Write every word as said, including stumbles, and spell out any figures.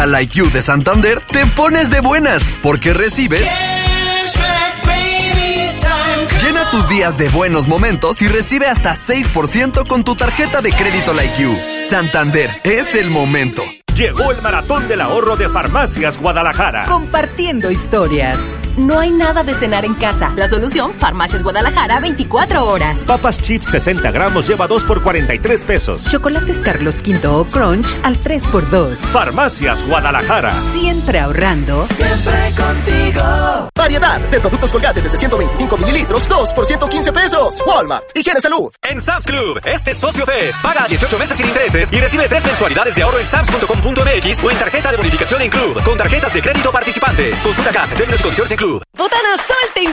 tarjeta Like You de Santander, te pones de buenas, porque recibes... Llena tus días de buenos momentos y recibe hasta seis por ciento con tu tarjeta de crédito Like You. Santander, es el momento. Llegó el maratón del ahorro de Farmacias Guadalajara. Compartiendo historias. No hay nada de cenar en casa. La solución, Farmacias Guadalajara, veinticuatro horas. Papas chips sesenta gramos lleva dos por cuarenta y tres pesos. Chocolates Carlos Quinto o Crunch al tres por dos. Farmacias Guadalajara. Siempre ahorrando. Siempre contigo. Variedad de productos Colgate desde ciento veinticinco mililitros, dos por ciento quince pesos. Walmart. Higiene Salud. En Sam's Club, este Socio Fest. Paga dieciocho meses sin intereses y recibe tres mensualidades de ahorro en sams punto com punto m x o en tarjeta de bonificación en Club. Con tarjetas de crédito participantes. Consulta C A P, términos y condiciones en Club. Botana, Sol te